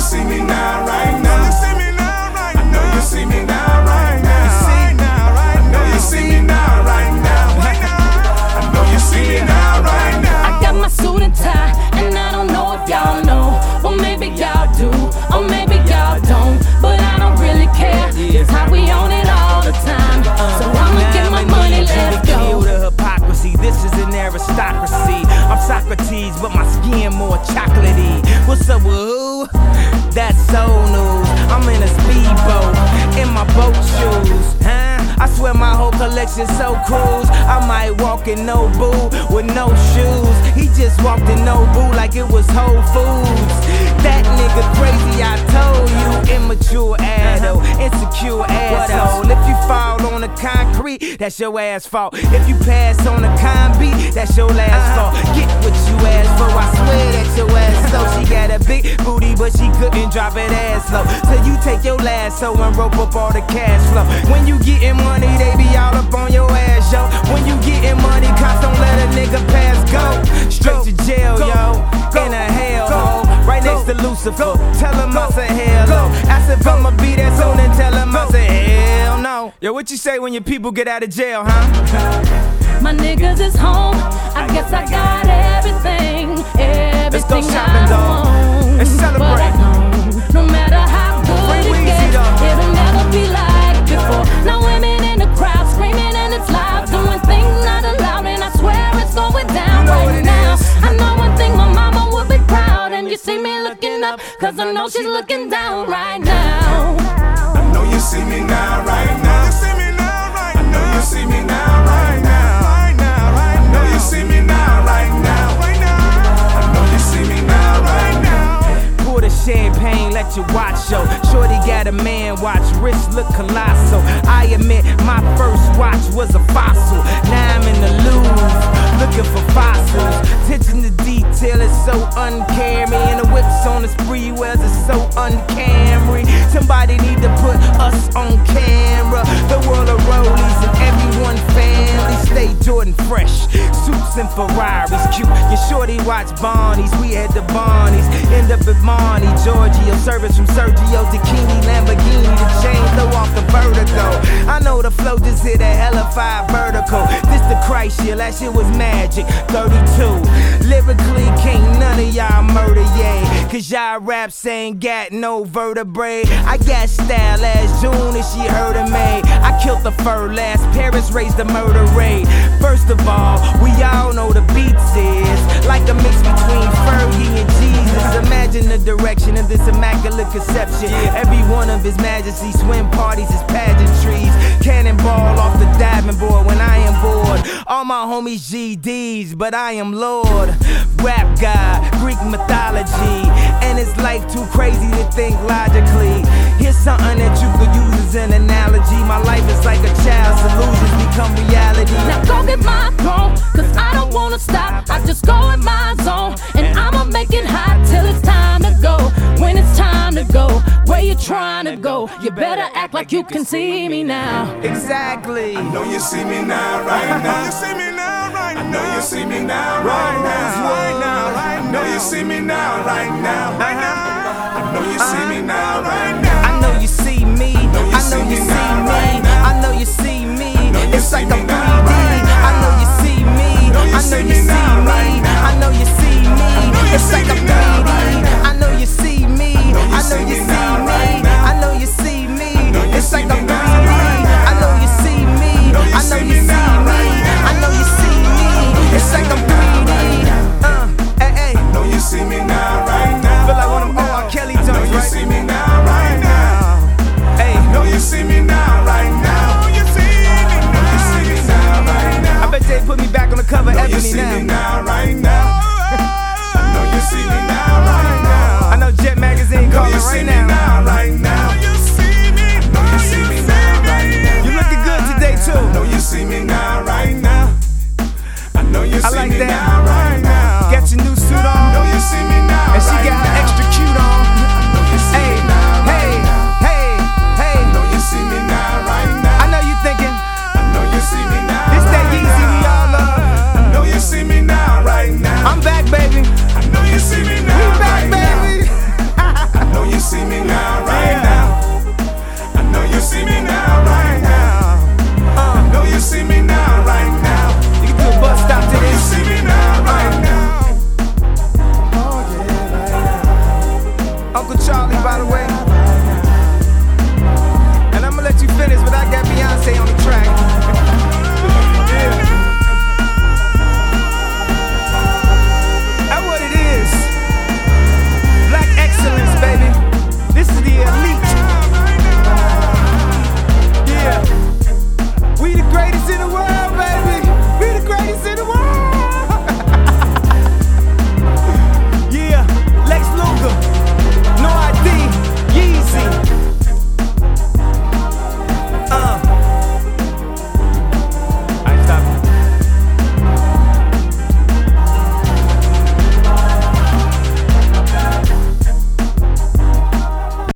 see me now, right now. I know you see me now, right now. I know you see me now, right now. I know you see me now, right now. I got my suit and tie, and I don't know if y'all know. Well, maybe y'all do, or maybe y'all don't. But I don't really care. It's how we own it all the time. So I'ma get my money, let's go. The hypocrisy, this is an aristocracy. I'm Socrates, but my skin more chocolatey. What's up with who? That's soul news. I'm in a speedboat, in my boat shoes, huh? I swear my whole collection's so cruise. I might walk in Nobu with no shoes. He just walked in Nobu like it was Whole Foods. That nigga crazy, I told you. Immature adult, insecure asshole. If you fall on the concrete, that's your ass fault. If you pass on the beat, that's your last fault. Get what you asked for, I swear that's your ass slow. She got a big booty, but she couldn't drop it ass low. So you take your lasso and rope up all the cash flow. When you getting money, they be all up on your ass, yo. When you getting money, cops don't let a nigga pass go. Straight to jail, yo. In a hellhole, right next to Lucifer. Tell him I said hello. Ask if I'ma be there soon and tell him I said hell no. Yo, what you say when your people get out of jail, huh? My niggas is home. I guess I got everything. Let's go Everything shopping, I dog. want. Let's celebrate. But I know, no matter how good Free it Weezy, gets, dog. it'll never be like before. Now women in the crowd screaming and it's loud, doing things not allowed, and I swear it's going down You know what right it now. is. I know one thing, my mama would be proud, and you see me looking up, cause I know she's looking down right now. I know you see me now, right now. I know you see me now, right now. I know you see me now, right now. I know you see me now, right now. Pour the champagne, let your watch show. Shorty got a man watch, wrist look colossal. I admit my first watch was a fossil. Now I'm in the Louvre, looking for fossils. Attention to detail is so uncaring. And the whips on the spree wells is so uncamry. Somebody need to put us on camera. The world of rollies and everyone family. Stay Jordan fresh, suits and Ferraris cute. Your shorty watch Barney's, we had the Barneys. End up at Marnie, Giorgio. Service from Sergio, Zucchini, Lamborghini. The chain throw off the vertigo. I know the flow just hit a hella 5 vertical. This the Christ shit, that shit was magic. 32. Lyrically, can't none of y'all murder, yeah. Cause y'all raps ain't got no vertebrae. I got style last June and she heard of me. I killed the fur last, Paris raised the murder rate. First of all, we all know the beats is like a mix between Fergie and Jesus. Imagine the direction of this immaculate conception. Every one of his majesty swim parties is pageantries. Cannonball off the diving board when I am bored. All my homies GDs, but I am Lord. Rap God, Greek mythology. And it's life too crazy to think logically. Here's something that you could use as an analogy. My life is like a child's illusions become reality. Now go get my throne, cause I don't wanna stop. I just go in my zone, and I'ma make it hot till it's time to go. When it's time to go, where you trying to go? You better act like you can see me now. Exactly. I know you see me now, right now. I know you see me now, right now. I know you see me now, right now. I know you see me now, right now. I know you see me. I know you see me. I know you see me. It's like a 3D. I know you see me. I know you see me. I know you see me. It's like a 3D. I know you see me. I know you see me. I know you see me. It's like a 3D. I know you see me. I know you see me. I know you see me. It's like a 3D. Hey. I know you see me now, right now. Feel like one of them R. Kelly joints, right? You see me now, right now. Hey. I know you see me now, right now. You see me now, right now. I bet they put me back on the cover of I know you Ebony see me now. now, right now. I know you see me now, right now. I know Jet Magazine calling You see right me now. now, right now. You see me. Know you see me now, right now. You looking good today too. Know you see me now, right now. I know you I see like me that. now, right now.